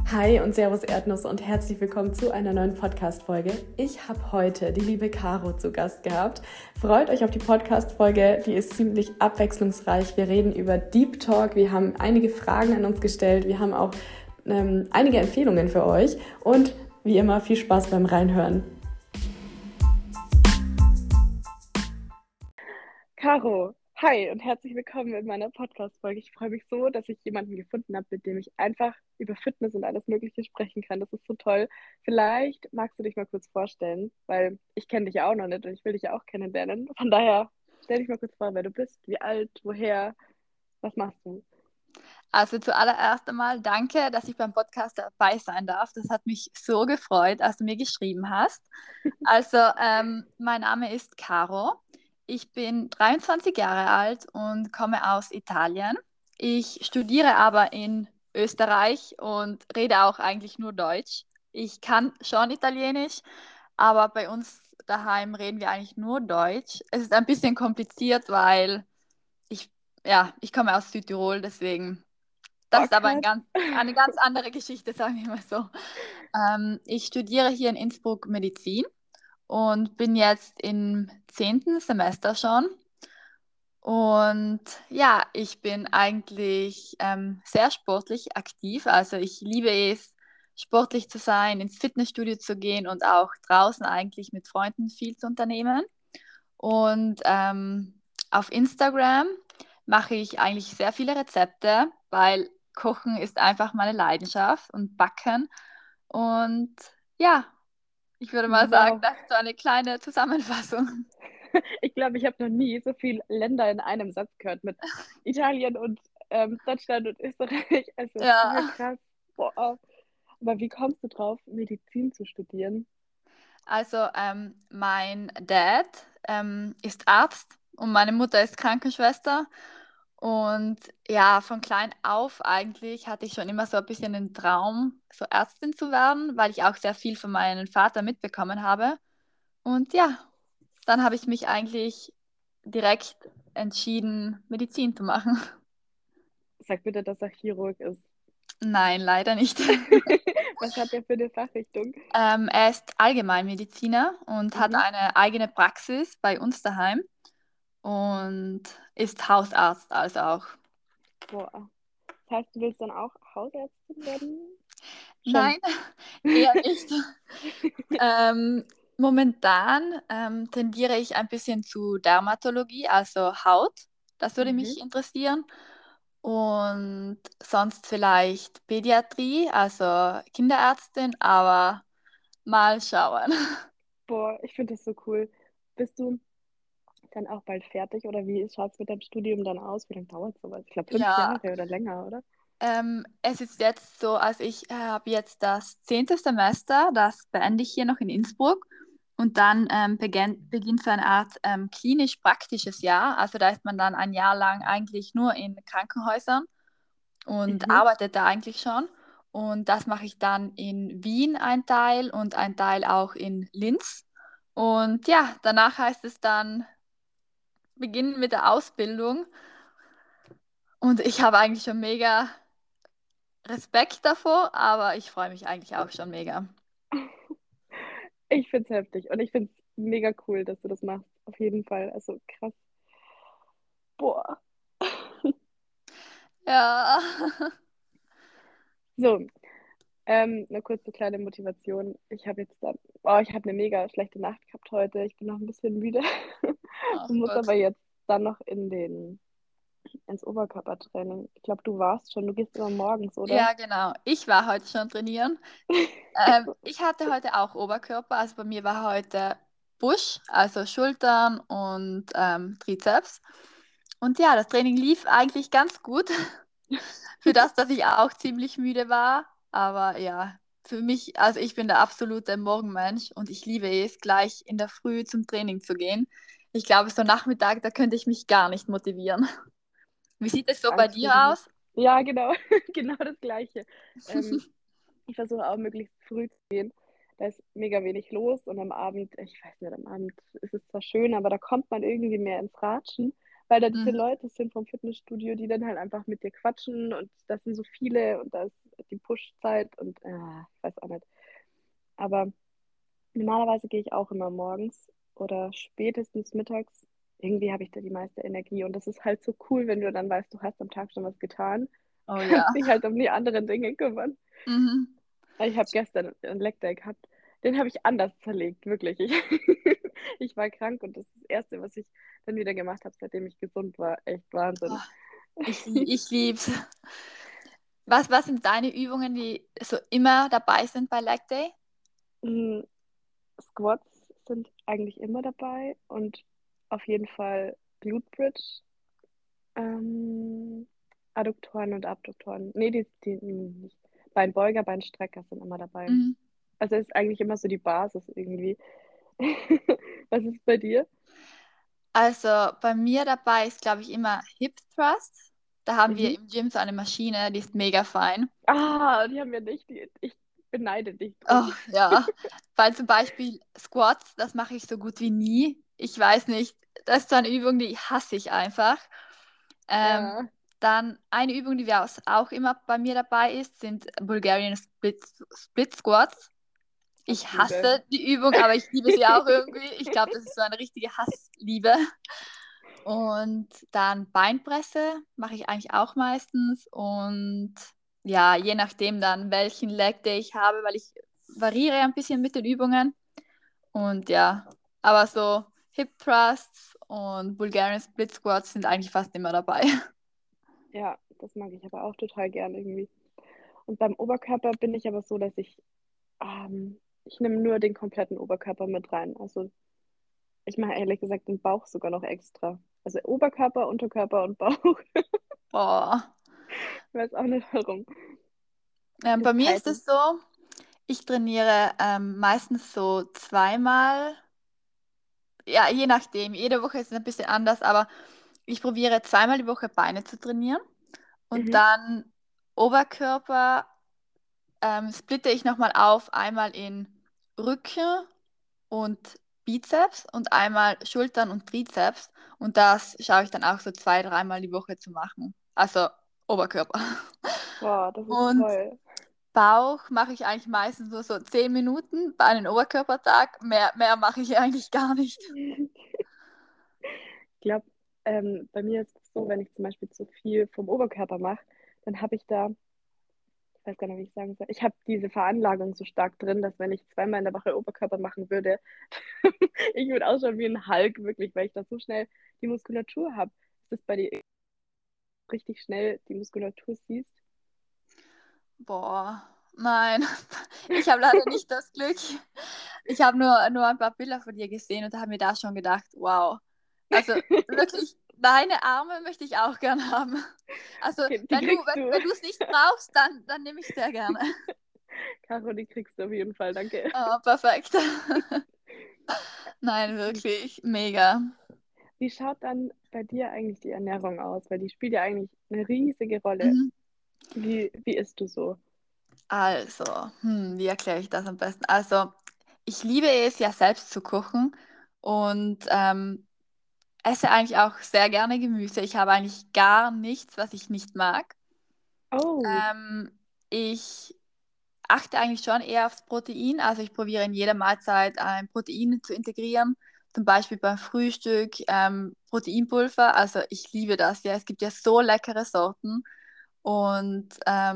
Hi und Servus Erdnuss und herzlich willkommen zu einer neuen Podcast-Folge. Ich habe heute die liebe Caro zu Gast gehabt. Freut euch auf die Podcast-Folge, die ist ziemlich abwechslungsreich. Wir reden über Deep Talk, wir haben einige Fragen an uns gestellt, wir haben auch einige Empfehlungen für euch und wie immer viel Spaß beim Reinhören. Caro, hi und herzlich willkommen in meiner Podcast-Folge. Ich freue mich so, dass ich jemanden gefunden habe, mit dem ich einfach über Fitness und alles Mögliche sprechen kann. Das ist so toll. Vielleicht magst du dich mal kurz vorstellen, weil ich kenne dich ja auch noch nicht und ich will dich ja auch kennenlernen. Von daher stell dich mal kurz vor, wer du bist, wie alt, woher, was machst du? Also zuallererst einmal danke, dass ich beim Podcast dabei sein darf. Das hat mich so gefreut, als du mir geschrieben hast. Also mein Name ist Caro. Ich bin 23 Jahre alt und komme aus Italien. Ich studiere aber in Österreich und rede auch eigentlich nur Deutsch. Ich kann schon Italienisch, aber bei uns daheim reden wir eigentlich nur Deutsch. Es ist ein bisschen kompliziert, weil ich, ja, ich komme aus Südtirol, deswegen. Das Boah, ist aber krass. eine ganz andere Geschichte, sagen wir mal so. Ich studiere hier in Innsbruck Medizin und bin jetzt im 10. Semester schon. Und ja, ich bin eigentlich sehr sportlich aktiv. Also ich liebe es, sportlich zu sein, ins Fitnessstudio zu gehen und auch draußen eigentlich mit Freunden viel zu unternehmen. Und auf Instagram mache ich eigentlich sehr viele Rezepte, weil Kochen ist einfach meine Leidenschaft und Backen. Und ja, ich würde mal sagen, Wow. das ist so eine kleine Zusammenfassung. Ich glaube, ich habe noch nie so viele Länder in einem Satz gehört mit Italien und Deutschland und Österreich. Also voll Ja, krass. Boah. Aber wie kommst du drauf, Medizin zu studieren? also mein Dad ist Arzt und meine Mutter ist Krankenschwester. Und ja, von klein auf eigentlich hatte ich schon immer so ein bisschen den Traum, so Ärztin zu werden, weil ich auch sehr viel von meinem Vater mitbekommen habe. Und ja, dann habe ich mich eigentlich direkt entschieden, Medizin zu machen. Sag bitte, dass er Chirurg ist. Nein, leider nicht. Was hat der für eine Fachrichtung? Er ist Allgemeinmediziner und hat Mhm. eine eigene Praxis bei uns daheim und ist Hausarzt also auch. Boah. Das heißt, du willst dann auch Hausärztin werden? Schon. Nein, eher nicht. Ähm, Momentan tendiere ich ein bisschen zu Dermatologie, also Haut. Das würde Mhm. mich interessieren. Und sonst vielleicht Pädiatrie, also Kinderärztin, aber mal schauen. Boah, ich finde das so cool. Bist du dann auch bald fertig oder wie schaut es mit deinem Studium dann aus? Wie lange dauert sowas? Ich glaube, fünf Ja, Jahre oder länger, oder? es ist jetzt so, also ich habe jetzt das 10. Semester, das beende ich hier noch in Innsbruck. Und dann beginnt so eine Art klinisch-praktisches Jahr. Also da ist man dann ein Jahr lang eigentlich nur in Krankenhäusern und Mhm. arbeitet da eigentlich schon. Und das mache ich dann in Wien ein Teil und ein Teil auch in Linz. Und ja, danach heißt es dann beginnen mit der Ausbildung. Und ich habe eigentlich schon mega Respekt davor, aber ich freue mich eigentlich auch schon mega. Ich finde es heftig und ich finde es mega cool, dass du das machst. Auf jeden Fall. Also krass. Boah. Ja. So, eine kurze kleine Motivation. Ich habe jetzt dann, oh, ich habe eine mega schlechte Nacht gehabt heute. Ich bin noch ein bisschen müde Ach und muss Gott. aber jetzt dann noch ins Oberkörpertraining. Ich glaube, du warst schon, du gehst immer morgens, oder? Ja, genau. Ich war heute schon trainieren. Ich hatte heute auch Oberkörper, also bei mir war heute Push, also Schultern und Trizeps. Und ja, das Training lief eigentlich ganz gut. Für das, dass ich auch ziemlich müde war. Aber ja, für mich, also ich bin der absolute Morgenmensch und ich liebe es, gleich in der Früh zum Training zu gehen. Ich glaube, so Nachmittag, da könnte ich mich gar nicht motivieren. Wie sieht es so bei Angst dir gegen mich. aus? Ja, genau, genau das Gleiche. Ähm, Ich versuche auch möglichst früh zu gehen. Da ist mega wenig los und am Abend, ich weiß nicht, am Abend ist es zwar schön, aber da kommt man irgendwie mehr ins Ratschen, weil da diese Mhm. Leute sind vom Fitnessstudio, die dann halt einfach mit dir quatschen und das sind so viele und das, die Push-Zeit und ich weiß auch nicht. Aber normalerweise gehe ich auch immer morgens oder spätestens mittags. Irgendwie habe ich da die meiste Energie und das ist halt so cool, wenn du dann weißt, du hast am Tag schon was getan, Oh ja. kannst dich halt um die anderen Dinge kümmern. Mhm. Ich habe gestern einen Leg Day gehabt, den habe ich anders zerlegt, wirklich. Ich war krank und das ist das Erste, was ich dann wieder gemacht habe, seitdem ich gesund war. Echt Wahnsinn. Oh, ich lieb's. Was sind deine Übungen, die so immer dabei sind bei Leg Day? Mm, Squats sind eigentlich immer dabei und auf jeden Fall Glute Bridge, ähm, Adduktoren und Abduktoren. Nee, die nicht. Beinbeuger, Beinstrecker sind immer dabei. Mhm. Also ist eigentlich immer so die Basis irgendwie. Was ist bei dir? Also bei mir dabei ist, glaube ich, immer Hip Thrust. Da haben wir Mhm. im Gym so eine Maschine, die ist mega fein. Die haben wir nicht. Ich beneide dich Oh, drum. ja, weil zum Beispiel Squats, das mache ich so gut wie nie. Ich weiß nicht, das ist so eine Übung, die hasse ich einfach. Ähm, Ja, Dann eine Übung, die auch immer bei mir dabei ist, sind Bulgarian Split Squats. Ich Hassliebe. hasse die Übung, aber ich liebe sie auch irgendwie. Ich glaube, das ist so eine richtige Hassliebe. Und dann Beinpresse mache ich eigentlich auch meistens. Und ja, je nachdem dann, welchen Leg Day ich habe, weil ich variiere ein bisschen mit den Übungen. Und ja, aber so Hip Thrusts und Bulgarian Split Squats sind eigentlich fast immer dabei. Ja, das mag ich aber auch total gern irgendwie. Und beim Oberkörper bin ich aber so, dass ich nehme nur den kompletten Oberkörper mit rein. Also ich mache ehrlich gesagt den Bauch sogar noch extra. Also Oberkörper, Unterkörper und Bauch. Boah. Ich weiß auch nicht warum. Bei Das mir ist teilt es so, ich trainiere meistens so zweimal, ja, je nachdem. Jede Woche ist es ein bisschen anders, aber ich probiere zweimal die Woche Beine zu trainieren und Mhm. dann Oberkörper splitte ich nochmal auf, einmal in Rücken und Bizeps und einmal Schultern und Trizeps und das schaue ich dann auch so zwei, dreimal die Woche zu machen. Also Oberkörper. Boah, das ist Und toll. Bauch mache ich eigentlich meistens nur so 10 Minuten bei einem Oberkörpertag. Mehr mache ich eigentlich gar nicht. Ich glaube, bei mir ist es so, wenn ich zum Beispiel zu viel vom Oberkörper mache, dann habe ich da, ich weiß gar nicht, wie ich sagen soll, ich habe diese Veranlagung so stark drin, dass wenn ich zweimal in der Woche Oberkörper machen würde, ich würde ausschauen wie ein Hulk, wirklich, weil ich da so schnell die Muskulatur habe. Ist das bei dir richtig schnell die Muskulatur siehst? Boah, nein, ich habe leider nicht das Glück. Ich habe nur ein paar Bilder von dir gesehen und habe mir da schon gedacht, wow. Also wirklich, deine Arme möchte ich auch gern haben. Also Okay, die kriegst du. wenn du es nicht brauchst, dann nehme ich sehr gerne. Caro, die kriegst du auf jeden Fall, danke. Oh, perfekt. Nein, wirklich, mega. Wie schaut dann bei dir eigentlich die Ernährung aus? Weil die spielt ja eigentlich eine riesige Rolle. Mhm. Wie isst du so? Also, wie erkläre ich das am besten? Also, ich liebe es ja selbst zu kochen und esse eigentlich auch sehr gerne Gemüse. Ich habe eigentlich gar nichts, was ich nicht mag. Oh, Ich achte eigentlich schon eher aufs Protein. Also ich probiere in jeder Mahlzeit ein Protein zu integrieren. Zum Beispiel beim Frühstück Proteinpulver. Also ich liebe das ja. Es gibt ja so leckere Sorten. Und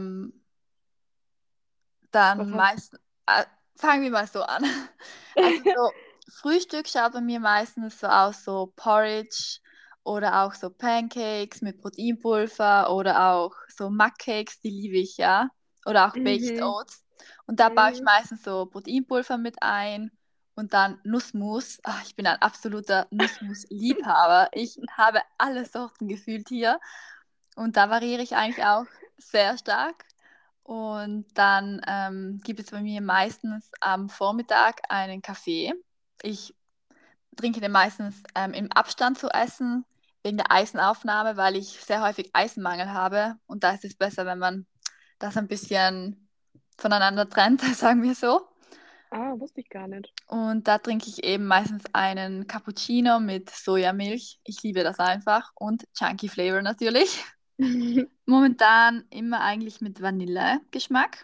was dann hast fangen wir mal so an. Also so Frühstück schaut bei mir meistens so aus, so Porridge oder auch so Pancakes mit Proteinpulver oder auch so Mugcakes, die liebe ich ja. Oder auch Baked Mhm. Oats. Und da baue ich Mhm. meistens so Proteinpulver mit ein und dann Nussmus. Ach, ich bin ein absoluter Nussmus-Liebhaber. Ich habe alle Sorten gefühlt hier. Und da variiere ich eigentlich auch sehr stark. Und dann gibt es bei mir meistens am Vormittag einen Kaffee. Ich trinke den meistens im Abstand zu essen, wegen der Eisenaufnahme, weil ich sehr häufig Eisenmangel habe. Und da ist es besser, wenn man das ein bisschen voneinander trennt, sagen wir so. Ah, wusste ich gar nicht. Und da trinke ich eben meistens einen Cappuccino mit Sojamilch. Ich liebe das einfach. Und Chunky Flavor natürlich. Momentan immer eigentlich mit Vanillegeschmack.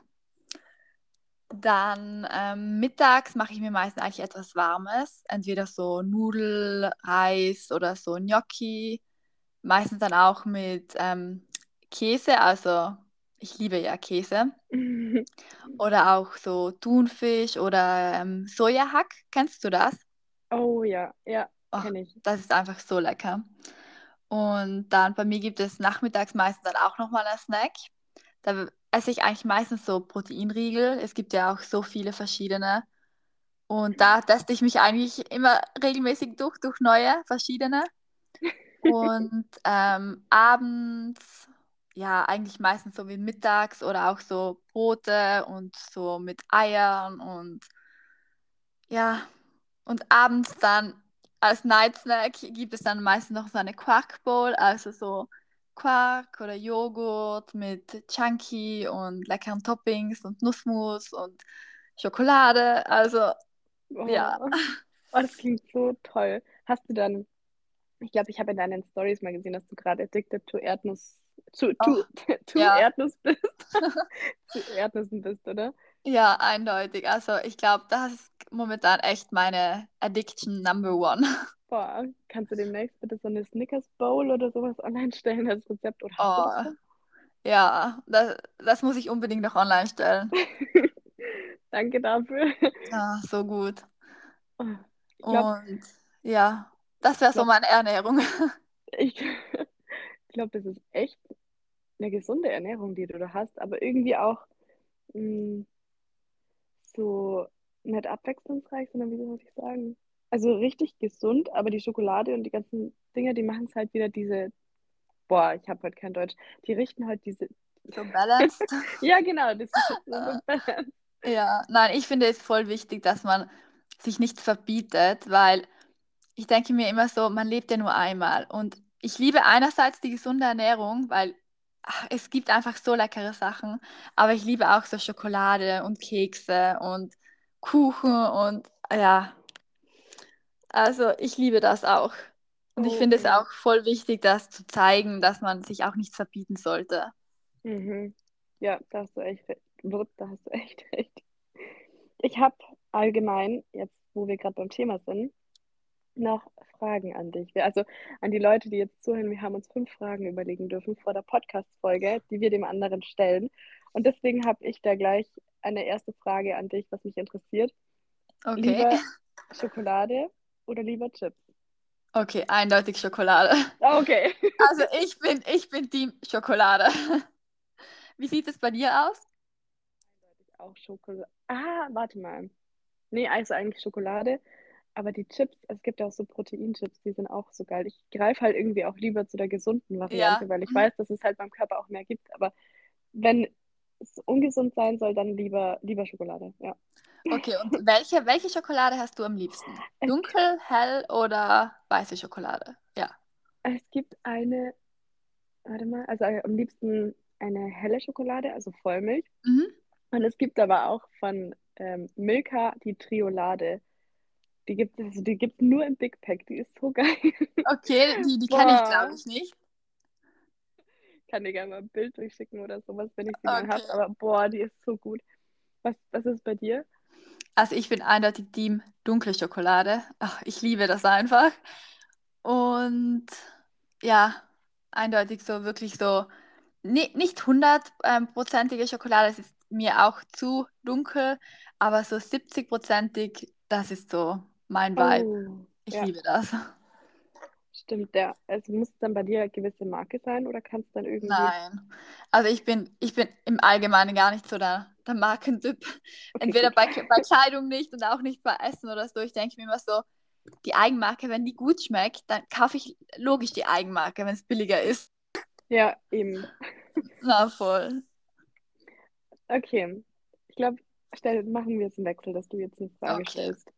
Dann mittags mache ich mir meistens eigentlich etwas Warmes. Entweder so Nudelreis oder so Gnocchi. Meistens dann auch mit Käse. Also ich liebe ja Käse. Oder auch so Thunfisch oder Sojahack. Kennst du das? Oh ja, ja, Oh, kenne ich. das ist einfach so lecker. Und dann bei mir gibt es nachmittags meistens dann auch nochmal einen Snack. Da esse ich eigentlich meistens so Proteinriegel. Es gibt ja auch so viele verschiedene. Und da teste ich mich eigentlich immer regelmäßig durch neue, verschiedene. Und abends, ja, eigentlich meistens so wie mittags oder auch so Brote und so mit Eiern und ja, und abends dann als Night Snack gibt es dann meistens noch so eine Quark Bowl, also so Quark oder Joghurt mit Chunky und leckeren Toppings und Nussmus und Schokolade. Also ja, Oh, oh, das klingt so toll. Hast du dann, ich glaube, ich habe in deinen Stories mal gesehen, dass du gerade addicted to Erdnuss, oh, to ja, Erdnuss bist, zu Erdnüssen bist, oder? ja, eindeutig. Also ich glaube, das ist momentan echt meine Addiction Number One. Boah, kannst du demnächst bitte so eine Snickers Bowl oder sowas online stellen als Rezept? Oder hast du das Oh, schon? ja, das muss ich unbedingt noch online stellen. Danke dafür. Ja, so gut. Oh, ich glaube, Und ja, das ich wäre so glaube, meine Ernährung. ich, ich glaube, das ist echt eine gesunde Ernährung, die du da hast, aber irgendwie auch mh, so nicht abwechslungsreich, sondern wie soll ich sagen? Also richtig gesund, aber die Schokolade und die ganzen Dinge, die machen es halt wieder diese, boah, ich habe heute kein Deutsch, die richten halt diese, So balanced. ja genau, das ist so Äh, Balance. Ja, nein, ich finde es voll wichtig, dass man sich nicht verbietet, weil ich denke mir immer so, man lebt ja nur einmal. Und ich liebe einerseits die gesunde Ernährung, weil es gibt einfach so leckere Sachen, aber ich liebe auch so Schokolade und Kekse und Kuchen und ja, also ich liebe das auch. Und ich Oh finde es ja. auch voll wichtig, das zu zeigen, dass man sich auch nichts verbieten sollte. Mhm. Ja, da hast du echt recht. Da hast du echt recht. Ich habe allgemein, jetzt wo wir gerade beim Thema sind, noch Fragen an dich. Also an die Leute, die jetzt zuhören, wir haben uns 5 Fragen überlegen dürfen vor der Podcast-Folge, die wir dem anderen stellen. Und deswegen habe ich da gleich eine erste Frage an dich, was mich interessiert. Okay. Lieber Schokolade oder lieber Chips? Okay, eindeutig Schokolade. Ah, okay. Also ich bin Team Schokolade. Wie sieht es bei dir aus? Auch Schokolade. Ah, warte mal. Nee, also eigentlich Schokolade. Aber die Chips, es gibt ja auch so Proteinchips, die sind auch so geil. Ich greife halt irgendwie auch lieber zu der gesunden Ja. Variante, weil ich Mhm. weiß, dass es halt beim Körper auch mehr gibt. Aber wenn es ungesund sein soll, dann lieber Schokolade. Ja. Okay, und welche Schokolade hast du am liebsten? Es, Dunkel, hell oder weiße Schokolade? Ja. es gibt eine, warte mal, also am liebsten eine helle Schokolade, also Vollmilch. Mhm. Und es gibt aber auch von Milka die Triolade. Die gibt's nur im Big Pack. Die ist so geil. Okay, die kenne ich, glaube Boah. ich, nicht. Kann dir gerne mal ein Bild durchschicken oder sowas, wenn ich sie mal habe. Okay. Aber boah, die ist so gut. Was ist bei dir? Also ich bin eindeutig Team dunkle Schokolade. Ach, ich liebe das einfach. Und ja, eindeutig so wirklich so, nicht 100-prozentige Schokolade, es ist mir auch zu dunkel, aber so 70-prozentig, das ist so mein Vibe. Oh, Ich ja, liebe das. stimmt, ja. Also muss es dann bei dir eine gewisse Marke sein oder kann es dann irgendwie. Nein. Also ich bin im Allgemeinen gar nicht so der Markentyp. Okay, Entweder gut. bei Kleidung nicht und auch nicht bei Essen oder so. Ich denke mir immer so, die Eigenmarke, wenn die gut schmeckt, dann kaufe ich logisch die Eigenmarke, wenn es billiger ist. Ja, eben. Na voll. Okay. Ich glaube, machen wir jetzt einen Wechsel, dass du jetzt eine Frage Okay. stellst.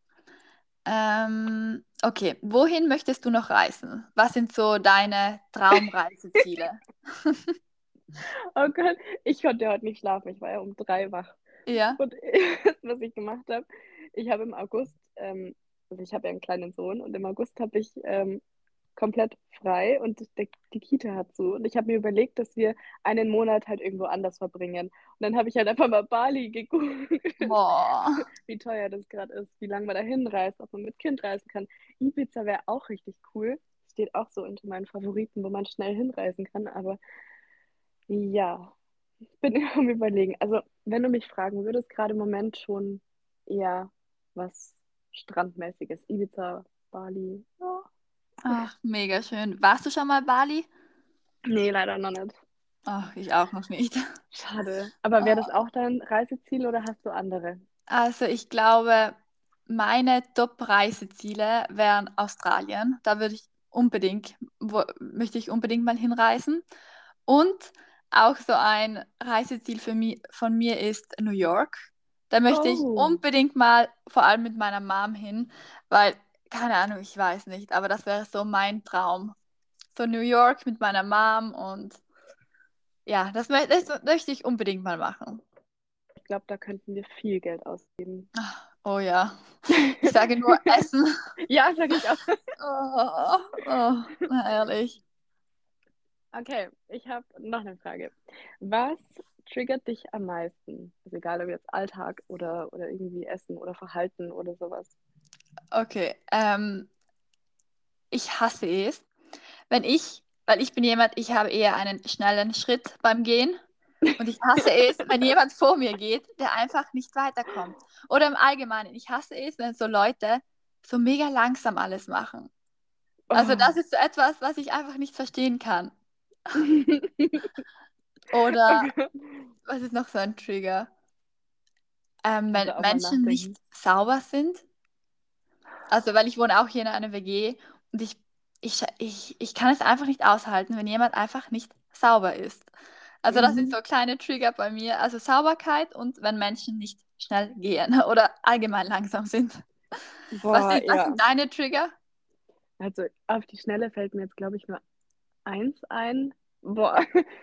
Okay, wohin möchtest du noch reisen? Was sind so deine Traumreiseziele? Oh Gott, ich konnte heute nicht schlafen. Ich war ja um 3 wach. Ja. Und was ich gemacht habe, ich habe im August, also ich habe ja einen kleinen Sohn und im August habe ich komplett frei und die Kita hat zu. Und ich habe mir überlegt, dass wir einen Monat halt irgendwo anders verbringen. Und dann habe ich halt einfach mal Bali gegoogelt, Boah. wie teuer das gerade ist, wie lange man da hinreist, ob man mit Kind reisen kann. Ibiza wäre auch richtig cool. Steht auch so unter meinen Favoriten, wo man schnell hinreisen kann. Aber ja, ich bin am Überlegen. Also, wenn du mich fragen würdest, gerade im Moment schon eher was Strandmäßiges. Ibiza, Bali. Ja. Ach, mega schön. Warst du schon mal Bali? Nee, leider noch nicht. Ach, ich auch noch nicht. Schade. Aber wäre das Oh. auch dein Reiseziel oder hast du andere? Also ich glaube, meine Top-Reiseziele wären Australien. Da möchte ich unbedingt mal hinreisen. Und auch so ein Reiseziel von mir ist New York. Da möchte ich Oh, unbedingt mal, vor allem mit meiner Mom hin, weil, keine Ahnung, ich weiß nicht, aber das wäre so mein Traum. So New York mit meiner Mom und ja, das möchte ich unbedingt mal machen. ich glaube, da könnten wir viel Geld ausgeben. Oh ja, ich sage nur Essen. Ja, sag ich auch. Oh, oh, na ehrlich. Okay, ich habe noch eine Frage. Was triggert dich am meisten? Also egal ob jetzt Alltag oder irgendwie Essen oder Verhalten oder sowas. Okay, ich hasse es, weil ich bin jemand, ich habe eher einen schnellen Schritt beim Gehen und ich hasse es, wenn jemand vor mir geht, der einfach nicht weiterkommt. Oder im Allgemeinen, ich hasse es, wenn so Leute so mega langsam alles machen. Also das Oh. ist so etwas, was ich einfach nicht verstehen kann. Oder Okay. was ist noch so ein Trigger? Ich muss Wenn da auch mal Menschen nicht nachdenken. sauber sind. Also, weil ich wohne auch hier in einer WG und ich kann es einfach nicht aushalten, wenn jemand einfach nicht sauber ist. Also, das sind Mhm. so kleine Trigger bei mir. Also Sauberkeit und wenn Menschen nicht schnell gehen oder allgemein langsam sind. Boah, Was ja. sind deine Trigger? Also auf die Schnelle fällt mir jetzt, glaube ich, nur eins ein. Boah.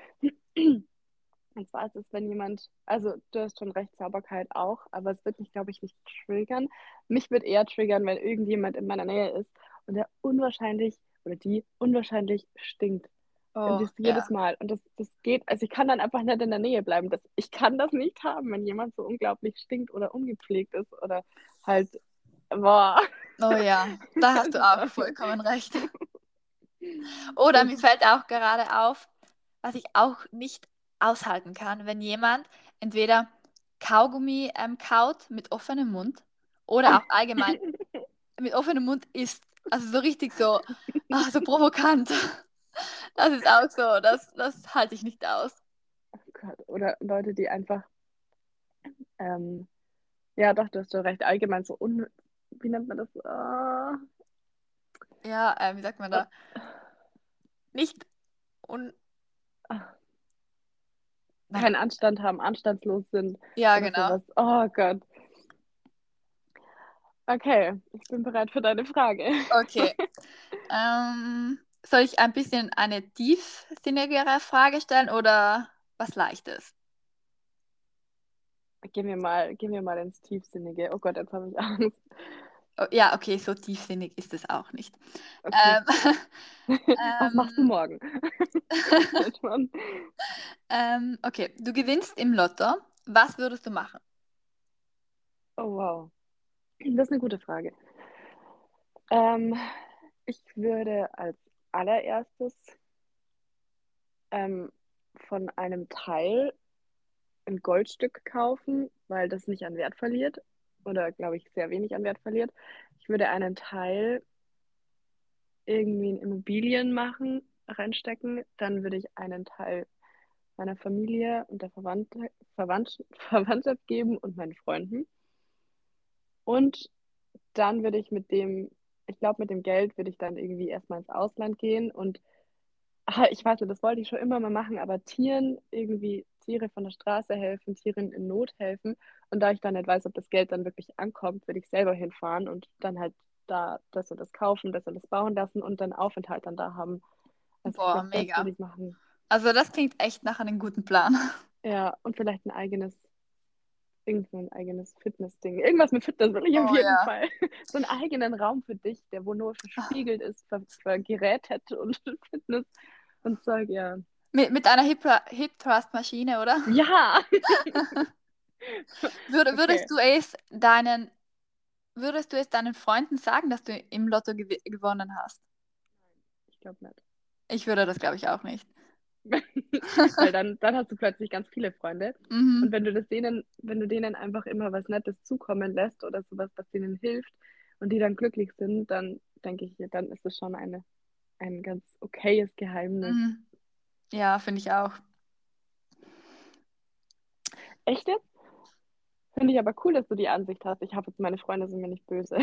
Und zwar ist es, wenn jemand, also du hast schon recht, Sauberkeit auch, aber es wird mich, glaube ich, nicht triggern. Mich wird eher triggern, wenn irgendjemand in meiner Nähe ist und der unwahrscheinlich oder die unwahrscheinlich stinkt. Und Oh, das jedes ja. Mal. Und das geht, also ich kann dann einfach nicht in der Nähe bleiben. Ich kann das nicht haben, wenn jemand so unglaublich stinkt oder ungepflegt ist oder halt, boah. Oh ja, da hast Das du ist auch auch, vollkommen recht. Oder das mir ist, fällt auch gerade auf, was ich auch nicht aushalten kann, wenn jemand entweder Kaugummi kaut mit offenem Mund oder auch allgemein mit offenem Mund isst. Also so richtig so, so provokant. Das ist auch so, das halte ich nicht aus. oh Gott. Oder Leute, die einfach, ähm, ja doch, du hast schon recht, allgemein so wie nennt man das? Ja, wie sagt man da? Nicht un... Ah, Nein, keinen Anstand haben, anstandslos sind ja, oder genau. sowas. Oh Gott. Okay, ich bin bereit für deine Frage. Okay. Soll ich ein bisschen eine tiefsinnigere Frage stellen oder was Leichtes? Gehen wir mal ins Tiefsinnige. Oh Gott, jetzt habe ich Angst. Oh, ja, okay, so tiefsinnig ist es auch nicht. Okay. Ähm, Was machst du ähm, morgen? Nein, Mann. okay, du gewinnst im Lotto. Was würdest du machen? Oh wow. Das ist eine gute Frage. Ähm, ich würde als allererstes ähm, von einem Teil ein Goldstück kaufen, weil das nicht an Wert verliert oder glaube ich sehr wenig an Wert verliert. Ich würde einen Teil irgendwie in Immobilien machen, reinstecken. Dann würde ich einen Teil meiner Familie und der Verwandtschaft geben und meinen Freunden. Und dann würde ich ich glaube, mit dem Geld würde ich dann irgendwie erstmal ins Ausland gehen und ich weiß nicht, das wollte ich schon immer mal machen, aber Tiere von der Straße helfen, Tieren in Not helfen. Und da ich dann nicht weiß, ob das Geld dann wirklich ankommt, würde ich selber hinfahren und dann halt da das und das kaufen, das und das bauen lassen und dann Aufenthalt dann da haben. Also ich Boah, glaube, das würde mega. ich machen. Also das klingt echt nach einem guten Plan. Ja, und vielleicht ein eigenes irgend so ein eigenes Fitnessding. Irgendwas mit Fitness will ich auf Oh jeden ja. Fall. So einen eigenen Raum für dich, der wo nur verspiegelt ist für Geräte und Fitness und Zeug, ja. Mit einer Hip-Thrust-Maschine, oder? Ja! Würde, Okay. würdest du es deinen, würdest du es deinen Freunden sagen, dass du im Lotto gewonnen hast? Ich glaube nicht. Ich würde das, glaube ich, auch nicht. Weil dann hast du plötzlich ganz viele Freunde. Und Mhm. wenn du denen einfach immer was Nettes zukommen lässt oder sowas, was denen hilft und die dann glücklich sind, dann denke ich, dann ist es schon ein ganz okayes Geheimnis. Mhm. Ja, finde ich auch. Echt jetzt? Finde ich aber cool, dass du die Ansicht hast. Ich hoffe, jetzt meine Freunde sind mir nicht böse.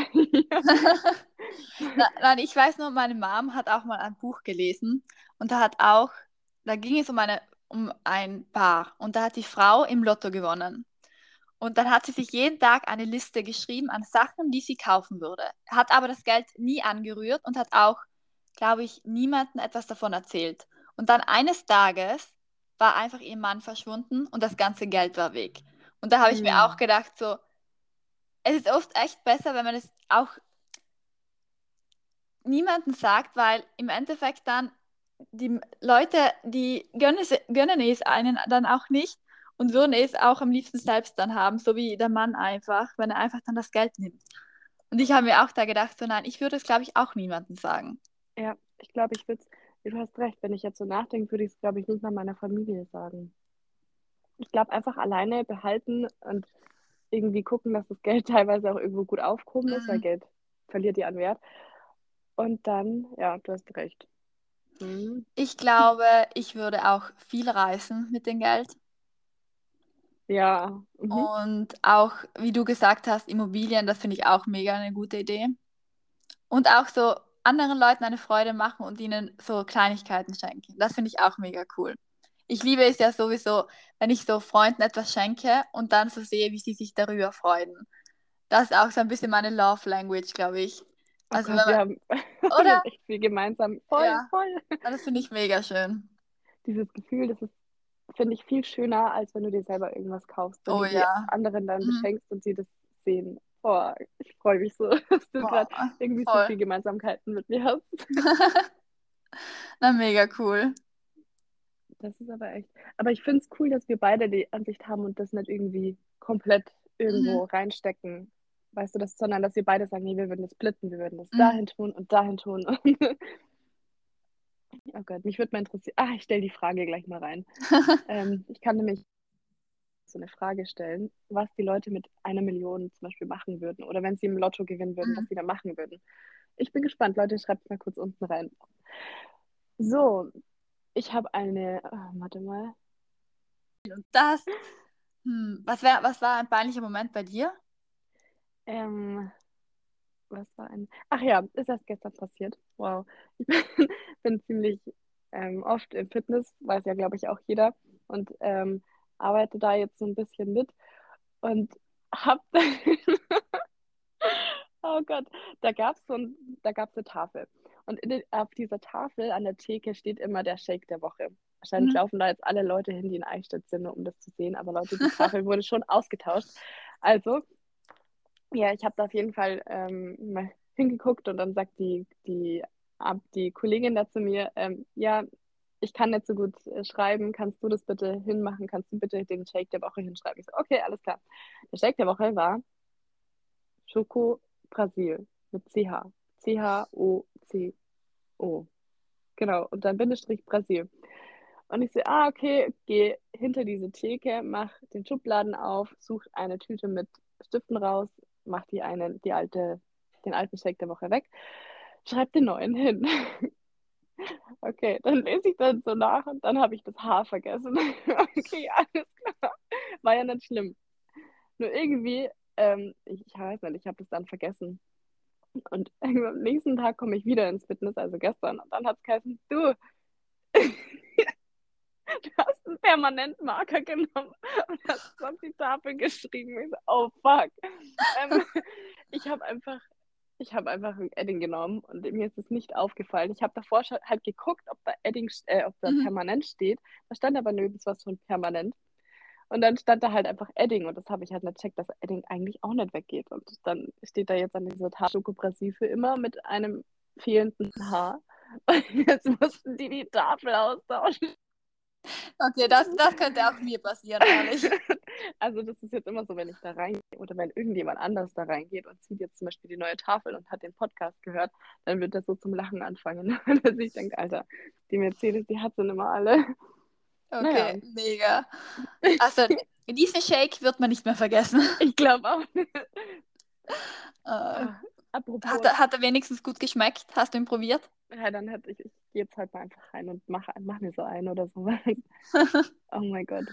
Nein, ich weiß nur, meine Mom hat auch mal ein Buch gelesen und da ging es um ein Paar und da hat die Frau im Lotto gewonnen. Und dann hat sie sich jeden Tag eine Liste geschrieben an Sachen, die sie kaufen würde. Hat aber das Geld nie angerührt und hat auch, glaube ich, niemandem etwas davon erzählt. Und dann eines Tages war einfach ihr Mann verschwunden und das ganze Geld war weg. Und da habe ich mir auch Hm. gedacht, so, es ist oft echt besser, wenn man es auch niemandem sagt, weil im Endeffekt dann die Leute, die gönnen es einen dann auch nicht und würden es auch am liebsten selbst dann haben, so wie der Mann einfach, wenn er einfach dann das Geld nimmt. Und ich habe mir auch da gedacht, so nein, ich würde es, glaube ich, auch niemandem sagen. Ja, ich glaube, du hast recht, wenn ich jetzt so nachdenke, würde ich es, glaube ich, nicht mal meiner Familie sagen. Ich glaube, einfach alleine behalten und irgendwie gucken, dass das Geld teilweise auch irgendwo gut aufgehoben ist, weil Mhm. Geld verliert ja an Wert. Und dann, ja, du hast recht. Hm. Ich glaube, ich würde auch viel reisen mit dem Geld. Ja, mhm. Und auch, wie du gesagt hast, Immobilien, das finde ich auch mega eine gute Idee. Und auch so anderen Leuten eine Freude machen und ihnen so Kleinigkeiten schenken. Das finde ich auch mega cool. Ich liebe es ja sowieso, wenn ich so Freunden etwas schenke und dann so sehe, wie sie sich darüber freuen. Das ist auch so ein bisschen meine Love Language, glaube ich. Oh Also wenn Gott, man, wir oder? haben echt viel gemeinsam. Voll, Ja, voll. das finde ich mega schön. Dieses Gefühl, das ist, finde ich, viel schöner, als wenn du dir selber irgendwas kaufst, wenn Oh du die ja. anderen dann Mhm. beschenkst und sie das sehen. Boah, ich freue mich so, dass du gerade Boah, irgendwie so voll. viel Gemeinsamkeiten mit mir hast. Na, mega cool. Das ist aber echt. Aber ich finde es cool, dass wir beide die Ansicht haben und das nicht irgendwie komplett Mhm. irgendwo reinstecken. Weißt du, sondern dass wir beide sagen, nee, wir würden das splitten, wir würden das Mhm. dahin tun und dahin tun. Oh Gott, mich würde mal interessieren. Ah, ich stelle die Frage gleich mal rein. Ich kann nämlich so eine Frage stellen, was die Leute mit 1 Million zum Beispiel machen würden oder wenn sie im Lotto gewinnen würden, was Mhm. sie da machen würden. Ich bin gespannt. Leute, schreibt mal kurz unten rein. So, ich habe warte mal. Das, was war ein peinlicher Moment bei dir? Ähm, Was war ein. Ach ja, ist erst gestern passiert. Wow. Ich bin, bin ziemlich oft im Fitness, weiß ja, glaube ich, auch jeder. Und arbeite da jetzt so ein bisschen mit. Und hab oh Gott, da gab's eine Tafel. Und auf dieser Tafel an der Theke steht immer der Shake der Woche. Wahrscheinlich Mhm. laufen da jetzt alle Leute hin, die in Eichstätt sind, nur um das zu sehen. Aber Leute, die Tafel wurde schon ausgetauscht. Also, ja, ich habe da auf jeden Fall mal hingeguckt und dann sagt die Kollegin da zu mir, ja, ich kann nicht so gut schreiben, kannst du das bitte hinmachen, kannst du bitte den Shake der Woche hinschreiben? Ich so, okay, alles klar. Der Shake der Woche war Schoko Brasil mit CH. CHOCO. Genau, und dann Bindestrich Brasil. Und ich so, okay, geh hinter diese Theke, mach den Schubladen auf, such eine Tüte mit Stiften raus, mach den alten Shake der Woche weg, schreib den neuen hin. Okay, dann lese ich dann so nach und dann habe ich das H vergessen. Okay, alles klar. War ja nicht schlimm. Nur irgendwie, ich weiß nicht, ich habe das dann vergessen. Und am nächsten Tag komme ich wieder ins Fitness, also gestern, und dann hat es geheißen, du, du hast einen Permanentmarker genommen und hast es auf die Tafel geschrieben. Ich so, oh fuck. Ähm, ich habe einfach, ich habe einfach ein Edding genommen und mir ist es nicht aufgefallen. Ich habe davor schon halt geguckt, ob da ob da Mhm. permanent steht. Da stand aber nirgends was von permanent. Und dann stand da halt einfach Edding und das habe ich halt nicht checkt, dass Edding eigentlich auch nicht weggeht. Und dann steht da jetzt an dieser Tafel Schokobrasil für immer mit einem fehlenden Haar. Und jetzt mussten die Tafel austauschen. Okay, das könnte auch mir passieren, ehrlich. Also das ist jetzt immer so, wenn ich da reingehe oder wenn irgendjemand anders da reingeht und sieht jetzt zum Beispiel die neue Tafel und hat den Podcast gehört, dann wird er so zum Lachen anfangen. Dass ich denke, Alter, die Mercedes, die hat sie nicht mehr alle. Naja, Okay, mega. Also, diesen Shake wird man nicht mehr vergessen. ich glaube auch. Äh, Ah, hat, apropos, er, hat er wenigstens gut geschmeckt? Hast du ihn probiert? ja, dann hätte ich gehe jetzt halt mal einfach rein und mach mir so einen oder so. Oh mein Gott.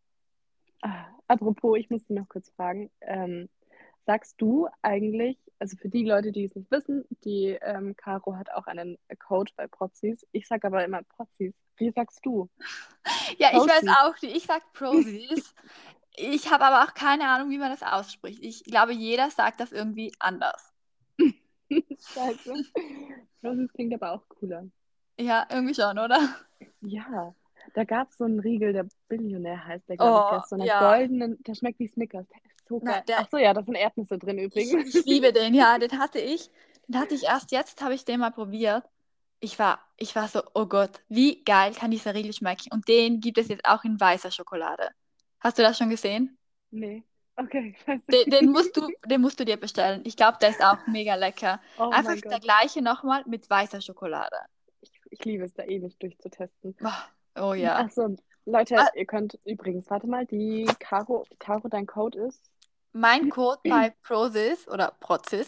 Apropos, ich muss dich noch kurz fragen. Sagst du eigentlich, also für die Leute, die es nicht wissen, die Caro hat auch einen Code bei Prozis. Ich sage aber immer Prozis. Wie sagst du? Ja, ich weiß Prozis. auch nicht. Ich sag Prozis. Ich habe aber auch keine Ahnung, wie man das ausspricht. Ich glaube, jeder sagt das irgendwie anders. Scheiße. Prozis klingt aber auch cooler. Ja, irgendwie schon, oder? Ja, da gab es so einen Riegel, der Billionär heißt der, glaube ich. Der Oh, ist so einer ja. goldenen, der schmeckt wie Snickers. Der ist so Na, geil. Ach so, ja, da sind Erdnüsse drin übrigens. ich liebe den, ja. Den hatte ich erst jetzt, habe ich den mal probiert. Ich war so, oh Gott, wie geil kann dieser Riegel schmecken? Und den gibt es jetzt auch in weißer Schokolade. Hast du das schon gesehen? Nee. Okay, scheiße. Den musst du dir bestellen. Ich glaube, der ist auch mega lecker. Oh Einfach mein der Gott. gleiche nochmal mit weißer Schokolade. Ich liebe es, da ewig durchzutesten. Oh ja. Ach so, Leute, Ah, ihr könnt übrigens, warte mal, die Caro, dein Code ist. mein Code bei Prozis oder Prozis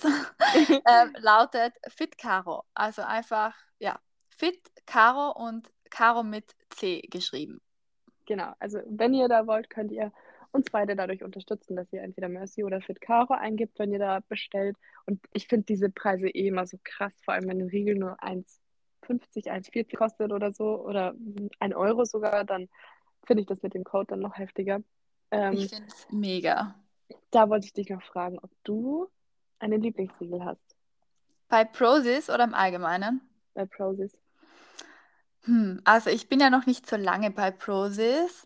lautet FitCaro. Also einfach, ja, FitCaro und Caro mit C geschrieben. Genau, also wenn ihr da wollt, könnt ihr uns beide dadurch unterstützen, dass ihr entweder Mercy oder FitCaro eingibt, wenn ihr da bestellt. Und ich finde diese Preise eh immer so krass, vor allem wenn ein Riegel nur 1,50, 1,40 kostet oder so, oder 1 Euro sogar, dann finde ich das mit dem Code dann noch heftiger. Ich Ähm, finde es mega. Da wollte ich dich noch fragen, ob du einen Lieblingsriegel hast Bei Prozis oder im Allgemeinen? bei Prozis. Also ich bin ja noch nicht so lange bei Prozis,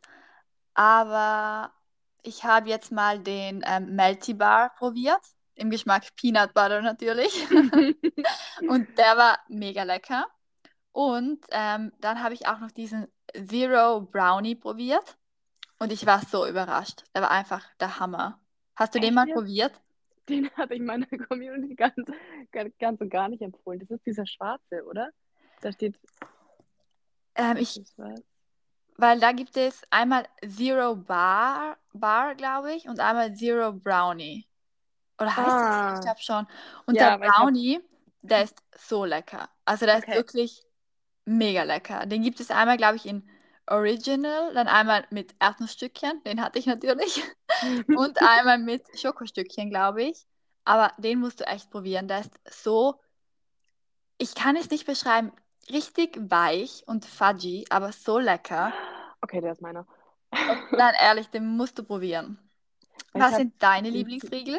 aber ich habe jetzt mal den Melty Bar probiert, im Geschmack Peanut Butter natürlich. Und der war mega lecker. Und dann habe ich auch noch diesen Zero Brownie probiert und ich war so überrascht. Der war einfach der Hammer. Hast du den Echt mal jetzt? probiert? Den habe ich meiner Community ganz und gar nicht empfohlen. Das ist dieser schwarze, oder? Da steht, Ich, das war, weil da gibt es einmal Zero Bar, glaube ich, und einmal Zero Brownie. Oder heißt das so? Ich ah, glaube schon. Und der ja, aber ich habe, Brownie, der ist so lecker. Also der ist okay. wirklich mega lecker. Den gibt es einmal, glaube ich, in Original, dann einmal mit Erdnussstückchen, den hatte ich natürlich, und einmal mit Schokostückchen, glaube ich. Aber den musst du echt probieren. Der ist so, ich kann es nicht beschreiben, richtig weich und fudgy, aber so lecker. Okay, der ist meiner. Nein, ehrlich, den musst du probieren. Weil ich Was habe sind deine den, Lieblingsriegel?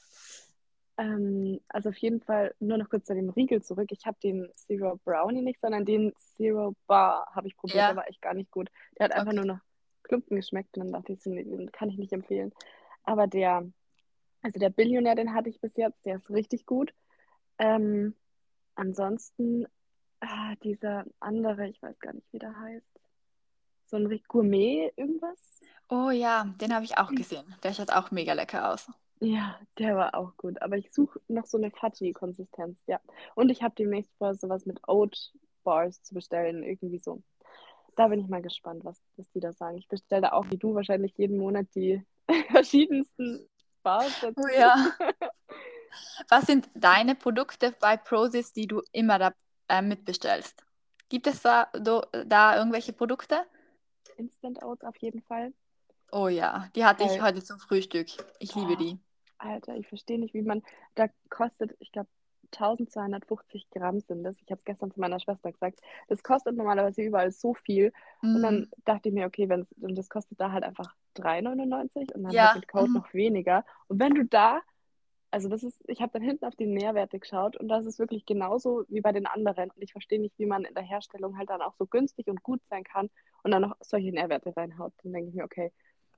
also auf jeden Fall nur noch kurz zu dem Riegel zurück. Ich habe den Zero Brownie nicht, sondern den Zero Bar habe ich probiert. Der Ja, war echt gar nicht gut. Der hat einfach nur okay. nach Klumpen geschmeckt und dann dachte ich, so, nee, den kann ich nicht empfehlen. Aber also der Billionär, den hatte ich bis jetzt, der ist richtig gut. Ähm, Ansonsten, dieser andere, ich weiß gar nicht, wie der heißt. So ein Gourmet irgendwas? Oh ja, den habe ich auch gesehen. Der schaut auch mega lecker aus. Ja, der war auch gut. Aber ich suche noch so eine Fudgy-Konsistenz, ja. Und ich habe demnächst vor, sowas mit Oat Bars zu bestellen, irgendwie so. Da bin ich mal gespannt, was die da sagen. Ich bestelle da auch wie du wahrscheinlich jeden Monat die verschiedensten Bars Oh dazu. ja. Was sind deine Produkte bei Prozis, die du immer mitbestellst? Gibt es da irgendwelche Produkte? Instant Oats auf jeden Fall. Oh ja, die hatte ich Weil, heute zum Frühstück. Ich liebe boah, die. Alter, ich verstehe nicht, wie man, da kostet, ich glaube, 1250 Gramm sind das. Ich habe es gestern zu meiner Schwester gesagt. Das kostet normalerweise überall so viel. Und dann Mm, dachte ich mir, okay, und das kostet da halt einfach 3,99 und dann halt ja, mit Code noch weniger. Und wenn du da, also das ist, ich habe dann hinten auf die Nährwerte geschaut und das ist wirklich genauso wie bei den anderen. Und ich verstehe nicht, wie man in der Herstellung halt dann auch so günstig und gut sein kann und dann noch solche Nährwerte reinhaut. Dann denke ich mir, okay,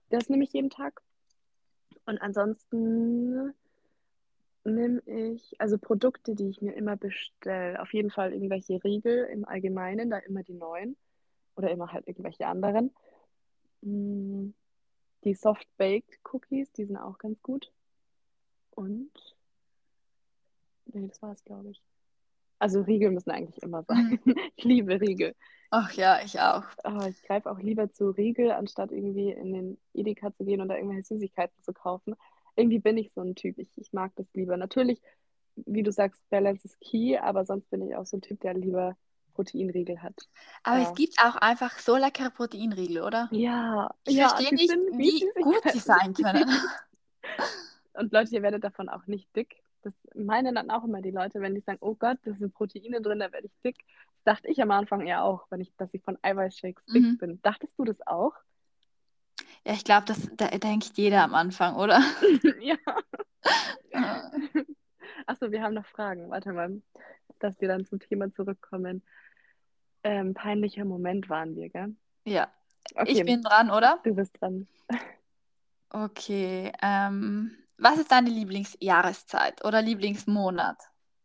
Das nehme ich jeden Tag. Und ansonsten nehme ich, also Produkte, die ich mir immer bestelle, auf jeden Fall irgendwelche Riegel im Allgemeinen, da immer die neuen oder immer halt irgendwelche anderen. Mm, Die Soft-Baked Cookies, die sind auch ganz gut. Und, nee, das war es, glaube ich. Also Riegel müssen eigentlich immer sein. Mhm. Ich liebe Riegel. Ach ja, ich auch. Ich greife auch lieber zu Riegel, anstatt irgendwie in den Edeka zu gehen und da irgendwelche Süßigkeiten zu kaufen. Irgendwie bin ich so ein Typ. Ich mag das lieber. Natürlich, wie du sagst, Balance ist key, aber sonst bin ich auch so ein Typ, der lieber Proteinriegel hat. Aber es Da. gibt auch einfach so leckere Proteinriegel, oder? Ja, Ich ja, verstehe die nicht, sind wie wie gut sie Süßigkeiten. sein können. Und Leute, ihr werdet davon auch nicht dick. Das meinen dann auch immer die Leute, wenn die sagen, oh Gott, da sind Proteine drin, da werde ich dick. Das dachte ich am Anfang ja auch, dass ich von Eiweißshakes dick Mhm. bin. Dachtest du das auch? Ja, ich glaube, da denkt jeder am Anfang, oder? Ja. Äh, Achso, wir haben noch Fragen. Warte mal, dass wir dann zum Thema zurückkommen. Peinlicher Moment waren wir, gell? Ja, ich Okay, bin dran, oder? du bist dran. Okay. Was ist deine Lieblingsjahreszeit oder Lieblingsmonat?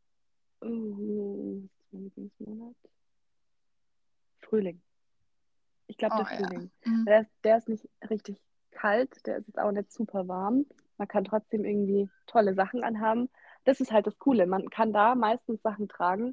Was ist mein Lieblingsmonat? Frühling. Ich glaube, Oh der ja. Frühling. Mhm. Der ist nicht richtig kalt, der ist jetzt auch nicht super warm. Man kann trotzdem irgendwie tolle Sachen anhaben. Das ist halt das Coole. Man kann da meistens Sachen tragen,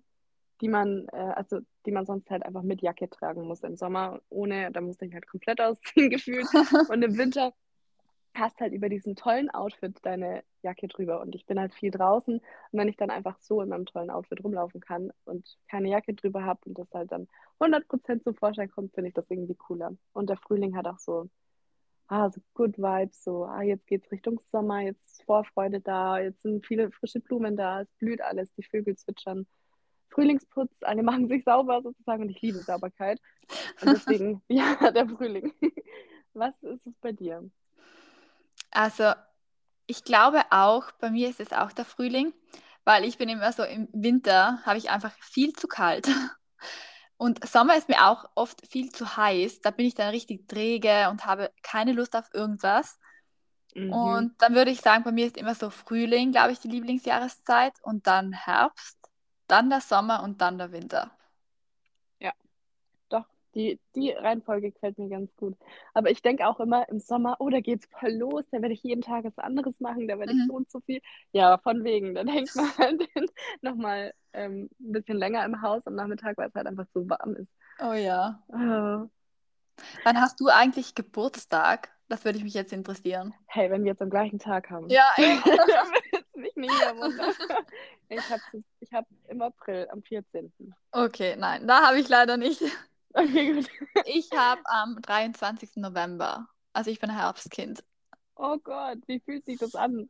die man sonst halt einfach mit Jacke tragen muss im Sommer. Ohne, da musste ich halt komplett ausziehen gefühlt. Und im Winter hast halt über diesen tollen Outfit deine Jacke drüber. Und ich bin halt viel draußen. Und wenn ich dann einfach so in meinem tollen Outfit rumlaufen kann und keine Jacke drüber habe und das halt dann 100% zum Vorschein kommt, finde ich das irgendwie cooler. Und der Frühling hat auch so Good Vibes, so, jetzt geht's Richtung Sommer, jetzt ist Vorfreude da, jetzt sind viele frische Blumen da, es blüht alles, die Vögel zwitschern. Frühlingsputz, alle machen sich sauber sozusagen und ich liebe Sauberkeit. Und deswegen, ja, der Frühling. Was ist es bei dir? Also, ich glaube auch, bei mir ist es auch der Frühling, weil ich bin immer so im Winter, habe ich einfach viel zu kalt. Und Sommer ist mir auch oft viel zu heiß. Da bin ich dann richtig träge und habe keine Lust auf irgendwas. Mhm. Und dann würde ich sagen, bei mir ist immer so Frühling, glaube ich, die Lieblingsjahreszeit und dann Herbst, dann der Sommer und dann der Winter. Ja, doch, die Reihenfolge gefällt mir ganz gut. Aber ich denke auch immer im Sommer, oh, da geht's voll los, da werde ich jeden Tag was anderes machen, da werde ich so Mhm. und so viel. Ja, von wegen, dann hängt man halt nochmal ein bisschen länger im Haus am Nachmittag, weil es halt einfach so warm ist. Oh ja. Oh. Wann hast du eigentlich Geburtstag? Das würde mich jetzt interessieren. Hey, wenn wir jetzt am gleichen Tag haben, Ja, dann eben. würde es mich nicht mehr wundern. Ich hab im April, am 14. Okay, nein, da habe ich leider nicht. Okay, gut. Ich habe am 23. November. Also ich bin Herbstkind. Oh Gott, wie fühlt sich das an?